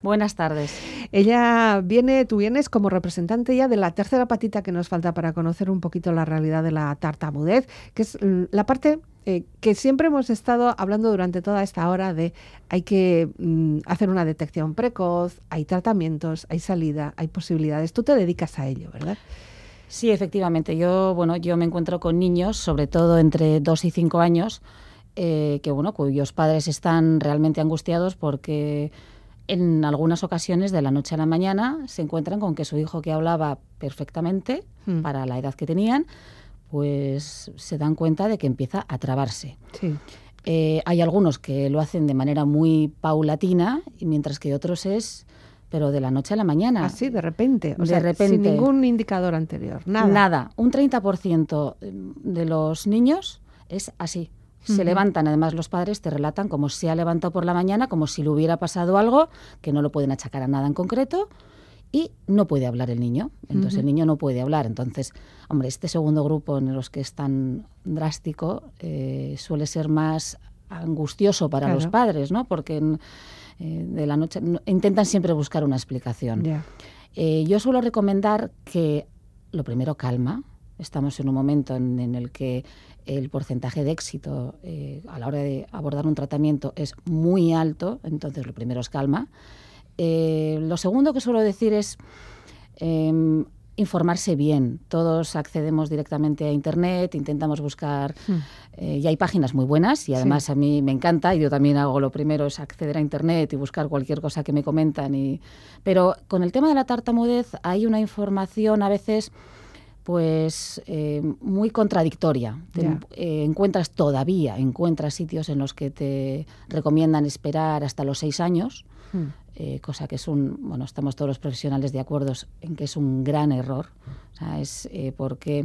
Buenas tardes. Tú vienes como representante ya de la tercera patita que nos falta para conocer un poquito la realidad de la tartamudez, que es la parte que siempre hemos estado hablando durante toda esta hora de hay que hacer una detección precoz, hay tratamientos, hay salida, hay posibilidades. Tú te dedicas a ello, ¿verdad? Sí, efectivamente. Yo me encuentro con niños, sobre todo entre 2 y 5 años, cuyos padres están realmente angustiados porque en algunas ocasiones, de la noche a la mañana, se encuentran con que su hijo, que hablaba perfectamente para la edad que tenían, pues se dan cuenta de que empieza a trabarse. Sí. Hay algunos que lo hacen de manera muy paulatina, y mientras que otros pero de la noche a la mañana. Así, de repente. De repente. Sin ningún indicador anterior. Nada. Un 30% de los niños es así. Se levantan, además los padres te relatan como se ha levantado por la mañana, como si le hubiera pasado algo, que no lo pueden achacar a nada en concreto, y no puede hablar el niño. Entonces el niño no puede hablar. Entonces, hombre, este segundo grupo en los que es tan drástico suele ser más angustioso para los padres, ¿no? Porque de la noche intentan siempre buscar una explicación. Yeah. Yo suelo recomendar que, lo primero, calma. Estamos en un momento en el que el porcentaje de éxito a la hora de abordar un tratamiento es muy alto, entonces lo primero es calma. Lo segundo que suelo decir es informarse bien. Todos accedemos directamente a Internet, intentamos buscar, y hay páginas muy buenas, y además a mí me encanta, y yo también hago lo primero, es acceder a Internet y buscar cualquier cosa que me comentan. Pero con el tema de la tartamudez hay una información a veces muy contradictoria. Encuentras sitios en los que te recomiendan esperar hasta los 6 años, cosa que es estamos todos los profesionales de acuerdo en que es un gran error. O sea, es porque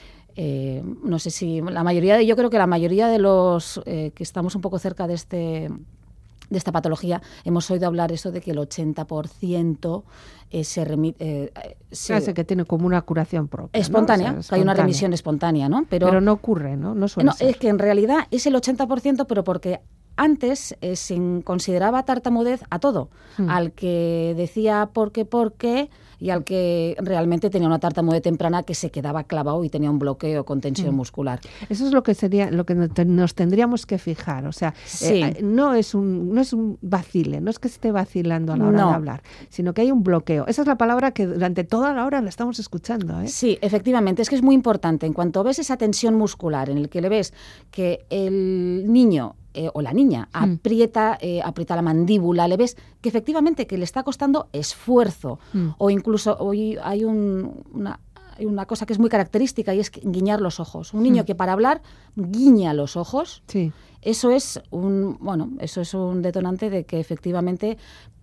no sé si yo creo que la mayoría de los que estamos un poco cerca de esta patología, hemos oído hablar eso de que el 80% se remite... que tiene como una curación propia, espontánea, ¿no? O sea, que hay una remisión espontánea, ¿no? Pero no ocurre, ¿no? No suele ser. Es que en realidad es el 80%, pero porque antes se consideraba tartamudez a todo. Al que decía por qué, y al que realmente tenía una tartamudez temprana que se quedaba clavado y tenía un bloqueo con tensión muscular. Eso es lo que nos tendríamos que fijar. O sea, no es un vacile, no es que esté vacilando a la hora de hablar, sino que hay un bloqueo. Esa es la palabra que durante toda la hora la estamos escuchando, ¿eh? Sí, efectivamente. Es que es muy importante. En cuanto ves esa tensión muscular en el que le ves que el niño o la niña aprieta la mandíbula, le ves que efectivamente que le está costando esfuerzo, o incluso hoy hay una cosa que es muy característica, y es guiñar los ojos. Un niño que para hablar guiña los ojos, eso es un detonante de que efectivamente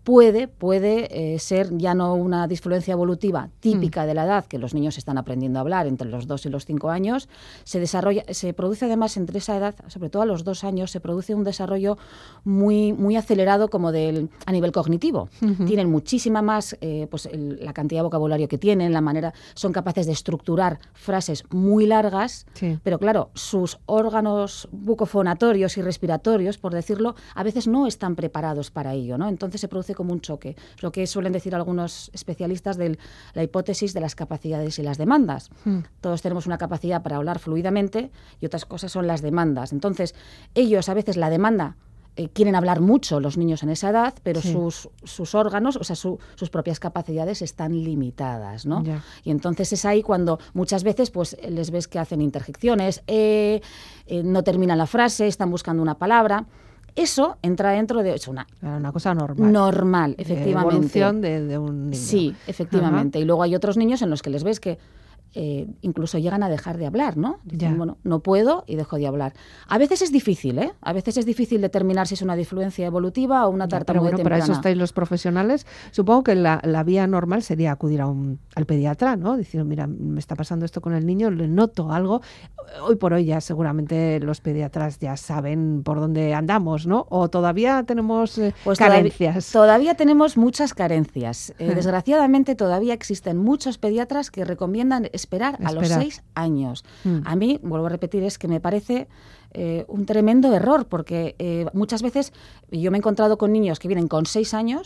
puede ser ya no una disfluencia evolutiva típica de la edad, que los niños están aprendiendo a hablar entre los 2 y los 5 años. Se produce además entre esa edad, sobre todo a los 2 años, se produce un desarrollo muy, muy acelerado como a nivel cognitivo. Tienen muchísima más, la cantidad de vocabulario que tienen, la manera, son capaces de estructurar frases muy largas, pero claro, sus órganos bucofonatorios y respiratorios, por decirlo, a veces no están preparados para ello, ¿no? Entonces se produce como un choque, lo que suelen decir algunos especialistas de la hipótesis de las capacidades y las demandas. Todos tenemos una capacidad para hablar fluidamente y otras cosas son las demandas. Entonces, ellos a veces la demanda quieren hablar mucho, los niños en esa edad, pero sus órganos, o sea, sus propias capacidades están limitadas, ¿no? Y entonces es ahí cuando muchas veces pues les ves que hacen interjecciones, no terminan la frase, están buscando una palabra. Eso entra dentro de... Es una cosa normal. Normal, efectivamente. Evolución de un niño. Sí, efectivamente. Y luego hay otros niños en los que les ves que incluso llegan a dejar de hablar, ¿no? Dicen, bueno, no puedo y dejo de hablar. A veces es difícil, ¿eh? A veces es difícil determinar si es una disfluencia evolutiva o una tartamudez temprana. Para eso estáis los profesionales. Supongo que la vía normal sería acudir al pediatra, ¿no? Decir, mira, me está pasando esto con el niño, le noto algo. Hoy por hoy ya seguramente los pediatras ya saben por dónde andamos, ¿no? O todavía tenemos carencias. Todavía tenemos muchas carencias. Desgraciadamente todavía existen muchos pediatras que recomiendan esperar a los 6 años. A mí, vuelvo a repetir, es que me parece un tremendo error, porque muchas veces yo me he encontrado con niños que vienen con 6 años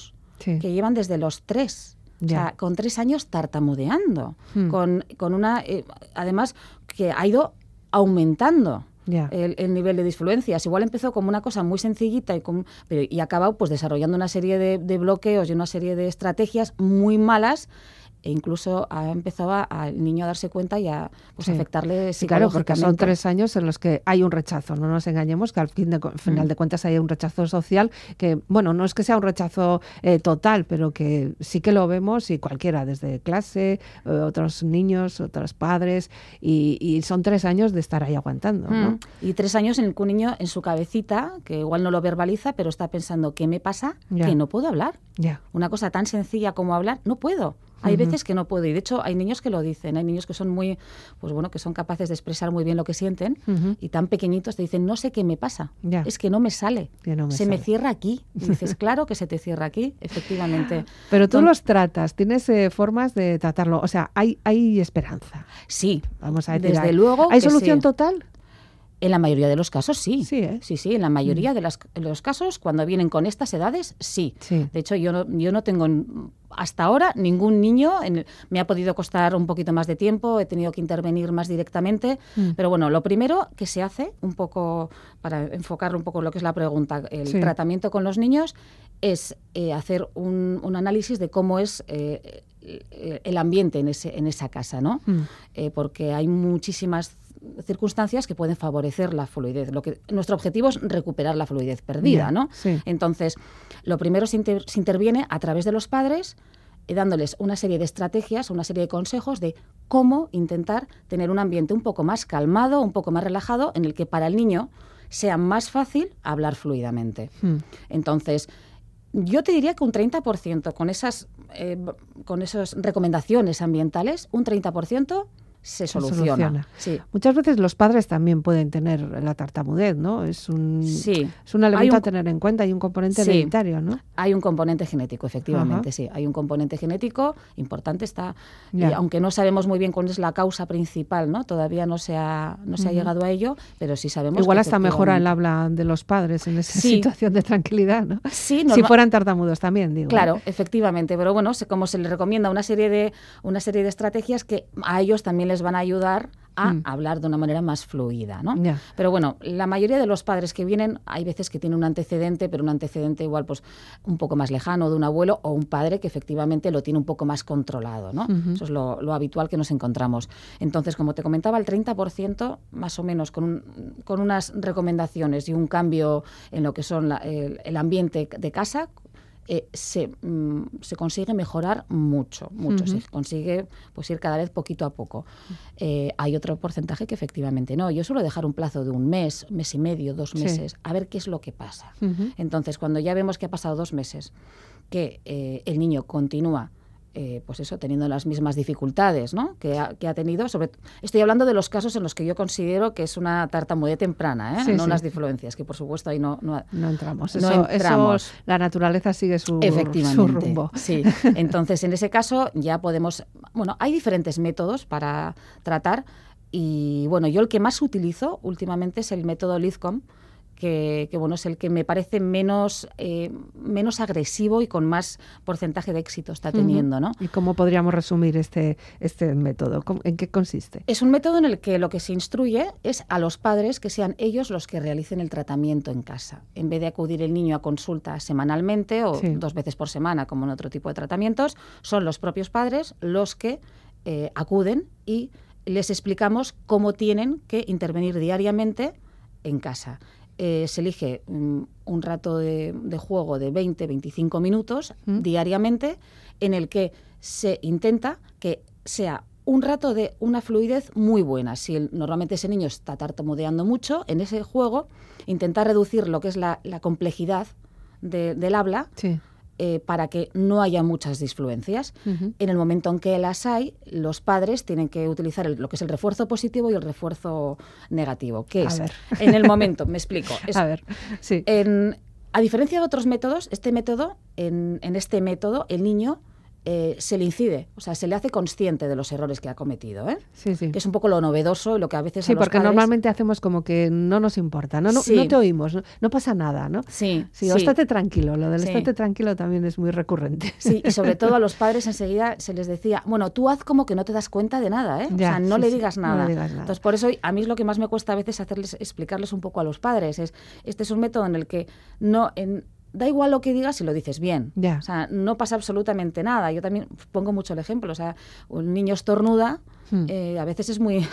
Sí. que llevan desde los 3. O sea, con 3 años tartamudeando, con una... además, que ha ido aumentando el nivel de disfluencias. Igual empezó como una cosa muy sencillita y ha acabado pues desarrollando una serie de bloqueos y una serie de estrategias muy malas, e incluso ha empezado al niño a darse cuenta y a afectarle psicológicamente. Claro, porque son 3 años en los que hay un rechazo, no nos engañemos, que al final de cuentas hay un rechazo social que, bueno, no es que sea un rechazo total, pero que sí que lo vemos y cualquiera, desde clase, otros niños, otros padres, y son 3 años de estar ahí aguantando, ¿no? Y 3 años en el que un niño en su cabecita, que igual no lo verbaliza, pero está pensando, ¿qué me pasa? Que no puedo hablar. Una cosa tan sencilla como hablar, no puedo. Hay veces que no puedo, y de hecho hay niños que lo dicen, hay niños que son muy, pues bueno, que son capaces de expresar muy bien lo que sienten, y tan pequeñitos te dicen, no sé qué me pasa, es que no me sale, me cierra aquí. Y dices, claro que se te cierra aquí, efectivamente. Pero tú los tratas, tienes formas de tratarlo, o sea, hay esperanza. Sí, vamos a decir, desde luego. ¿Hay solución total? En la mayoría de los casos sí. Sí, en la mayoría de los casos, cuando vienen con estas edades, sí. De hecho, yo no tengo hasta ahora ningún niño, me ha podido costar un poquito más de tiempo, he tenido que intervenir más directamente, pero bueno, lo primero que se hace, un poco para enfocar un poco lo que es la pregunta, el tratamiento con los niños, es hacer un análisis de cómo es el ambiente en esa casa, ¿no? Porque hay muchísimas circunstancias que pueden favorecer la fluidez. Nuestro objetivo es recuperar la fluidez perdida, ¿no? Entonces, lo primero se interviene a través de los padres, dándoles una serie de estrategias, una serie de consejos de cómo intentar tener un ambiente un poco más calmado, un poco más relajado, en el que para el niño sea más fácil hablar fluidamente. Entonces, yo te diría que un 30% con esas recomendaciones ambientales, un 30% se soluciona. Sí. Muchas veces los padres también pueden tener la tartamudez, ¿no? Es un elemento a tener en cuenta, hay un componente hereditario, ¿no? Hay un componente genético, efectivamente, sí. Hay un componente genético importante, y aunque no sabemos muy bien cuál es la causa principal, ¿no? Todavía no se ha llegado a ello, pero sí sabemos. Igual hasta mejora el habla de los padres en esa situación de tranquilidad, ¿no? Sí, si fueran tartamudos también, digo. Claro, efectivamente, pero bueno, como se les recomienda una serie de estrategias que a ellos también les van a ayudar a hablar de una manera más fluida, ¿no? Pero bueno, la mayoría de los padres que vienen, hay veces que tienen un antecedente, pero un antecedente igual pues un poco más lejano, de un abuelo o un padre que efectivamente lo tiene un poco más controlado, ¿no? Eso es lo habitual que nos encontramos. Entonces, como te comentaba, el 30% más o menos con unas recomendaciones y un cambio en lo que son el ambiente de casa, se consigue mejorar mucho. Se consigue pues ir cada vez poquito a poco. Hay otro porcentaje que efectivamente no. Yo suelo dejar un plazo de un mes y medio, 2 meses, a ver qué es lo que pasa. Entonces, cuando ya vemos que ha pasado 2 meses, que el niño continúa pues eso, teniendo las mismas dificultades, ¿no? que ha tenido. Estoy hablando de los casos en los que yo considero que es una tartamudez temprana, no unas disfluencias, que por supuesto ahí no entramos. Eso, la naturaleza sigue su rumbo. Sí. Entonces, en ese caso ya podemos... Bueno, hay diferentes métodos para tratar y, bueno, yo el que más utilizo últimamente es el método Lipscomb, que bueno, es el que me parece menos agresivo y con más porcentaje de éxito está teniendo, ¿no? ¿Y cómo podríamos resumir este método? ¿En qué consiste? Es un método en el que lo que se instruye es a los padres que sean ellos los que realicen el tratamiento en casa. En vez de acudir el niño a consulta semanalmente o 2 veces por semana, como en otro tipo de tratamientos, son los propios padres los que acuden y les explicamos cómo tienen que intervenir diariamente en casa. Se elige un rato de juego de 20-25 minutos diariamente, en el que se intenta que sea un rato de una fluidez muy buena. Si normalmente ese niño está tartamudeando mucho, en ese juego intentar reducir lo que es la complejidad del habla, para que no haya muchas disfluencias. En el momento en que las hay, los padres tienen que utilizar lo que es el refuerzo positivo y el refuerzo negativo. ¿Qué es? En el momento, me explico. A diferencia de otros métodos, en este método el niño se le incide, o sea, se le hace consciente de los errores que ha cometido, ¿eh? Sí, sí. Que es un poco lo novedoso y lo que a veces Sí, a los porque padres... normalmente hacemos como que no nos importa, no te oímos, no pasa nada, ¿no? Sí, o estate tranquilo, lo del estate tranquilo también es muy recurrente. Sí, y sobre todo a los padres enseguida se les decía, bueno, tú haz como que no te das cuenta de nada, ¿eh? O sea, no le digas nada. No le digas nada. Entonces, por eso a mí es lo que más me cuesta a veces explicarles un poco a los padres. Este es un método en el que da igual lo que digas si lo dices bien. Ya. O sea, no pasa absolutamente nada. Yo también pongo mucho el ejemplo. O sea, un niño estornuda, a veces es muy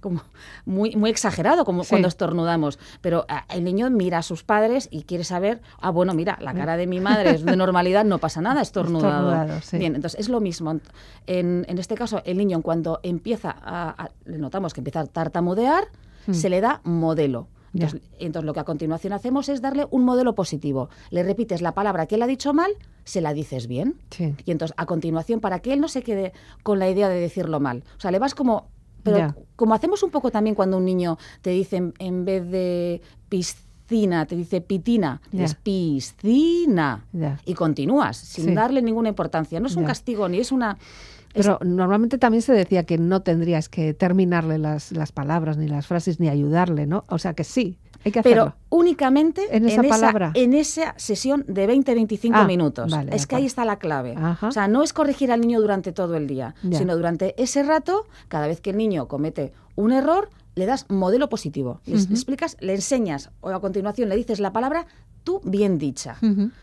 exagerado como cuando estornudamos. Pero el niño mira a sus padres y quiere saber, bueno, mira, la cara de mi madre es de normalidad, no pasa nada, estornudado. Sí. Bien, entonces es lo mismo. En este caso, el niño, en cuanto empieza le notamos que empieza a tartamudear, se le da modelo. Entonces, lo que a continuación hacemos es darle un modelo positivo. Le repites la palabra que él ha dicho mal, se la dices bien. Sí. Y entonces, a continuación, para que él no se quede con la idea de decirlo mal. O sea, le vas como... Pero como hacemos un poco también cuando un niño te dice, en vez de piscina, te dice pitina, es piscina. Y continúas, sin darle ninguna importancia. No es un castigo, ni es una... Pero normalmente también se decía que no tendrías que terminarle las palabras ni las frases ni ayudarle, ¿no? O sea que sí, hay que hacerlo. Pero únicamente en esa sesión de 20-25 minutos. Vale, es que ahí está la clave. Ajá. O sea, no es corregir al niño durante todo el día, sino durante ese rato, cada vez que el niño comete un error, le das modelo positivo. Le explicas, le enseñas, o a continuación le dices la palabra tú bien dicha.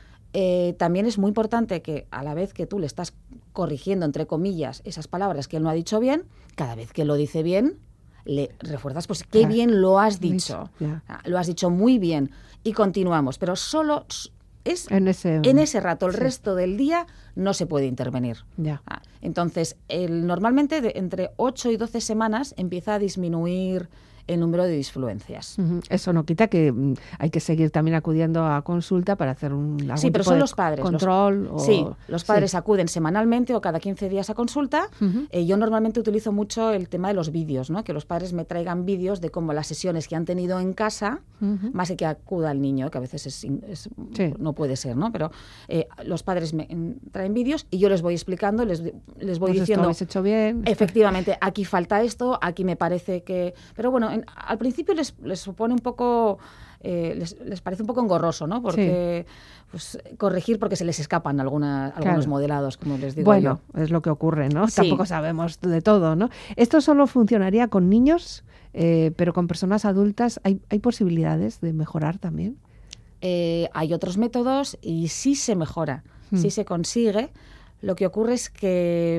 También es muy importante que a la vez que tú le estás corrigiendo, entre comillas, esas palabras que él no ha dicho bien, cada vez que lo dice bien, le refuerzas, pues qué bien lo has dicho. Lo has dicho muy bien. Y continuamos. Pero solo es en ese rato. El resto del día no se puede intervenir. Entonces, normalmente entre 8 y 12 semanas empieza a disminuir el número de disfluencias. Eso no quita que hay que seguir también acudiendo a consulta para hacer algún pero tipo son de los padres, control. Los padres acuden semanalmente o cada 15 días a consulta. Yo normalmente utilizo mucho el tema de los vídeos, ¿no? Que los padres me traigan vídeos de cómo las sesiones que han tenido en casa, más que acuda el niño, que a veces no puede ser, ¿no? Pero los padres me traen vídeos y yo les voy explicando, les voy pues diciendo... Esto lo habéis hecho bien. Efectivamente, aquí falta esto, aquí me parece que... Pero bueno, al principio les supone un poco, les parece un poco engorroso, ¿no? Porque pues, corregir porque se les escapan algunos modelados, como les digo yo. Es lo que ocurre, ¿no? Tampoco sabemos de todo, ¿no? Esto solo funcionaría con niños, pero con personas adultas, ¿hay posibilidades de mejorar también? Hay otros métodos y sí se mejora, sí se consigue. Lo que ocurre es que,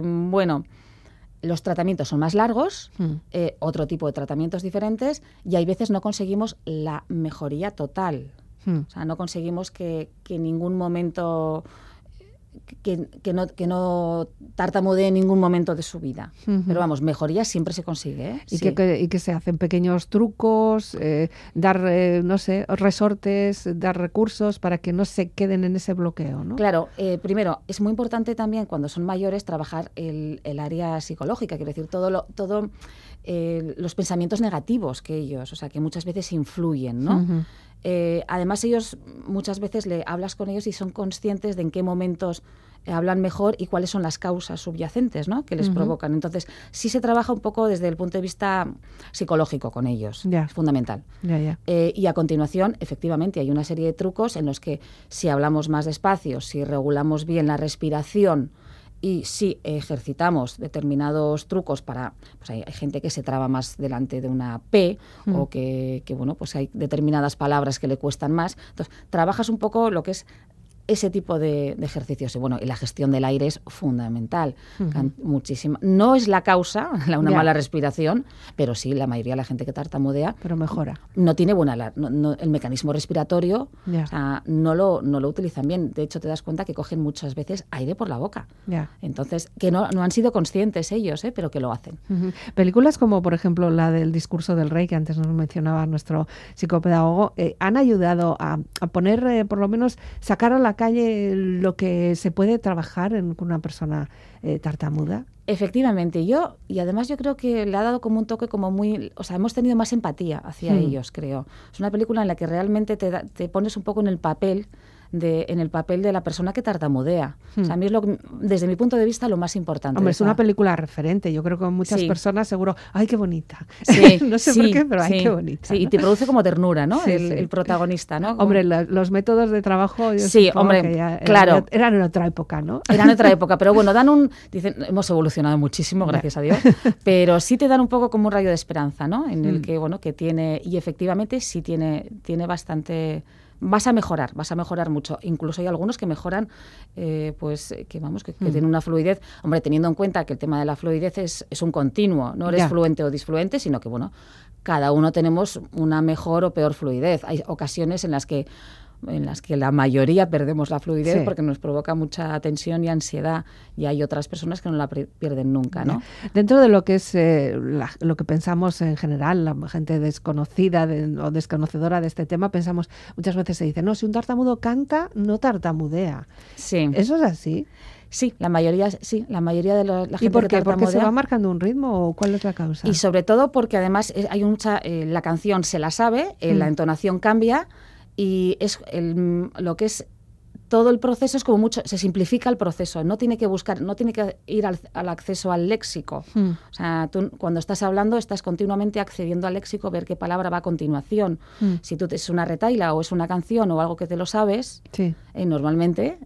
los tratamientos son más largos, otro tipo de tratamientos diferentes, y hay veces no conseguimos la mejoría total. O sea, no conseguimos que en ningún momento... Que no tartamudee en ningún momento de su vida. Pero vamos, mejoría siempre se consigue, ¿eh? Y que se hacen pequeños trucos, dar, resortes, dar recursos para que no se queden en ese bloqueo, ¿no? Claro, primero, es muy importante también cuando son mayores trabajar el área psicológica, quiero decir, todo los pensamientos negativos que ellos, o sea, que muchas veces influyen, ¿no? Además, ellos muchas veces hablas con ellos y son conscientes de en qué momentos hablan mejor y cuáles son las causas subyacentes, ¿no? Que les provocan. Entonces, sí se trabaja un poco desde el punto de vista psicológico con ellos. Es fundamental. Y a continuación, efectivamente, hay una serie de trucos en los que si hablamos más despacio, si regulamos bien la respiración, y si ejercitamos determinados trucos para... Pues hay gente que se traba más delante de una P o que pues hay determinadas palabras que le cuestan más. Entonces, trabajas un poco lo que es ese tipo de ejercicios. Y la gestión del aire es fundamental. Muchísimo. No es la causa, una mala respiración, pero sí, la mayoría de la gente que tartamudea... Pero mejora. No tiene el mecanismo respiratorio, o sea, no lo utilizan bien. De hecho, te das cuenta que cogen muchas veces aire por la boca. Entonces, que no han sido conscientes ellos, pero que lo hacen. Películas como, por ejemplo, la del Discurso del Rey, que antes nos mencionaba nuestro psicopedagogo, han ayudado a poner, por lo menos, sacar a la calle lo que se puede trabajar con una persona tartamuda. Efectivamente, y además yo creo que le ha dado como un toque como muy... O sea, hemos tenido más empatía hacia ellos, creo. Es una película en la que realmente te pones un poco en el papel en el papel de la persona que tartamudea. O sea, a mí es desde mi punto de vista lo más importante. Hombre, es una película referente. Yo creo que muchas personas seguro, ¡ay, qué bonita! Sí, no sé por qué, pero ¡ay, qué bonita! Sí, ¿no? Y te produce como ternura, ¿no? El protagonista, ¿no? Hombre, los métodos de trabajo, yo hombre, que ya claro. Eran en otra época, ¿no? Eran en otra época, pero bueno, dicen, hemos evolucionado muchísimo, gracias a Dios, pero sí te dan un poco como un rayo de esperanza, ¿no? En el que, bueno, que tiene, y efectivamente sí tiene bastante... Vas a mejorar mucho. Incluso hay algunos que mejoran, que tienen una fluidez. Hombre, teniendo en cuenta que el tema de la fluidez es un continuo, no eres fluente o disfluente, sino que, bueno, cada uno tenemos una mejor o peor fluidez. Hay ocasiones en las que la mayoría perdemos la fluidez porque nos provoca mucha tensión y ansiedad, y hay otras personas que no la pierden nunca, ¿no? Dentro de lo que es lo que pensamos en general, la gente desconocida o desconocedora de este tema, pensamos, muchas veces se dice, no, si un tartamudo canta, no tartamudea. Sí. ¿Eso es así? Sí, la mayoría de la gente. ¿Y por qué? Que tartamudea, ¿Porque se va marcando un ritmo o cuál es la causa? Y sobre todo porque además hay la canción se la sabe, la entonación cambia, y es lo que es todo el proceso es como mucho, se simplifica el proceso, no tiene que ir al acceso al léxico. O sea, tú cuando estás hablando estás continuamente accediendo al léxico, ver qué palabra va a continuación. Si tú es una retahíla o es una canción o algo que te lo sabes, normalmente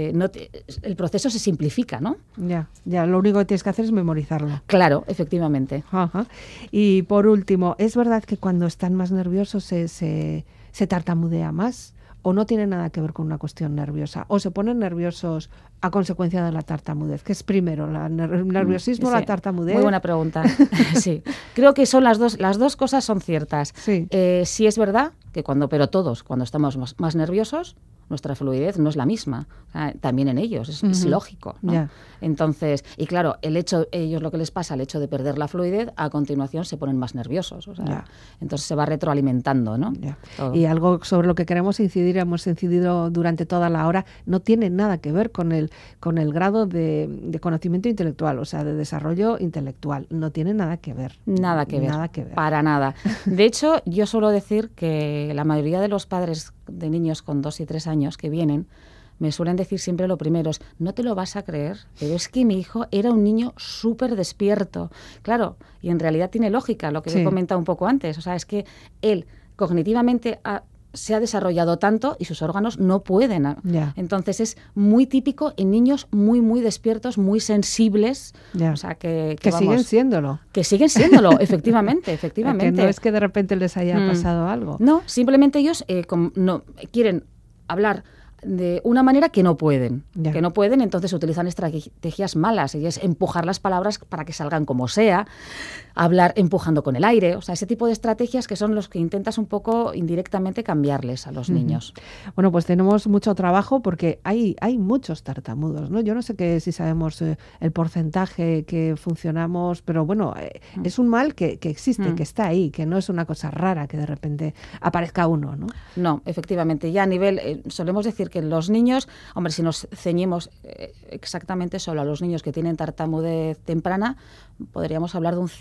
el proceso se simplifica, ¿no? Ya, lo único que tienes que hacer es memorizarlo. Claro, efectivamente. Ajá. Y por último, ¿es verdad que cuando están más nerviosos se tartamudea más? ¿O no tiene nada que ver con una cuestión nerviosa? ¿O se ponen nerviosos a consecuencia de la tartamudez? ¿Qué es primero, el nerviosismo o la tartamudez? Muy buena pregunta. Sí, creo que son las dos cosas son ciertas. Sí es verdad que pero todos, cuando estamos más nerviosos, nuestra fluidez no es la misma. O sea, también en ellos, es lógico, ¿no? Entonces, y claro, ellos lo que les pasa, el hecho de perder la fluidez, a continuación se ponen más nerviosos. O sea, entonces se va retroalimentando, ¿no? Y algo sobre lo que queremos incidir, hemos incidido durante toda la hora, no tiene nada que ver con el grado de conocimiento intelectual, o sea, de desarrollo intelectual. No tiene nada que ver. Nada que ver. Para nada. De hecho, yo suelo decir que la mayoría de los padres de niños con 2 y 3 años que vienen, me suelen decir siempre lo primero es, no te lo vas a creer, pero es que mi hijo era un niño súper despierto. Claro, y en realidad tiene lógica lo que he comentado un poco antes. O sea, es que él cognitivamente se ha desarrollado tanto y sus órganos no pueden. Entonces es muy típico en niños muy, muy despiertos, muy sensibles. O sea, que siguen siéndolo. Que siguen siéndolo, efectivamente. Que no es que de repente les haya pasado algo. No, simplemente ellos no quieren hablar de una manera que no pueden, entonces utilizan estrategias malas, y es empujar las palabras para que salgan como sea, hablar empujando con el aire, o sea, ese tipo de estrategias que son los que intentas un poco indirectamente cambiarles a los niños. Bueno, pues tenemos mucho trabajo porque hay muchos tartamudos, ¿no? Yo no sé si sabemos el porcentaje que funcionamos, pero bueno, es un mal que existe, que está ahí, que no es una cosa rara que de repente aparezca uno, ¿no? No, efectivamente, ya a nivel, solemos decir que los niños, hombre, si nos ceñimos exactamente solo a los niños que tienen tartamudez temprana, podríamos hablar de un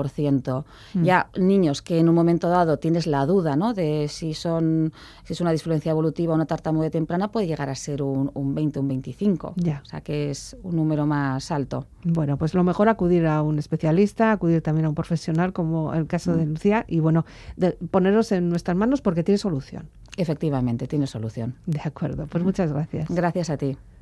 5%. Ya niños que en un momento dado tienes la duda, ¿no?, de si es una disfluencia evolutiva o una tartamudez temprana, puede llegar a ser un 20, un 25%. O sea que es un número más alto. Bueno, pues lo mejor acudir a un especialista, acudir también a un profesional, como el caso de Lucía, y bueno, poneros en nuestras manos porque tiene solución. Efectivamente, tiene solución. De acuerdo, pues muchas gracias. Gracias a ti.